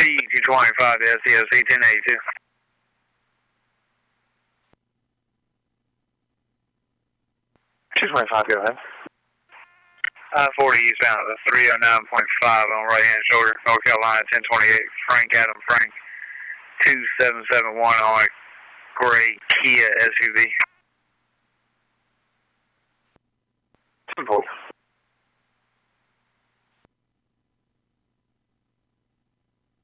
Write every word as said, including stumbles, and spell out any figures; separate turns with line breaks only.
P two twenty-five to S C O C ten eighty-two.
two twenty-five, go ahead.
I forty eastbound at the three oh nine point five on right hand shoulder, North Carolina ten twenty-eight, Frank Adam Frank, two seven seven one on a gray Kia S U V.
ten forty.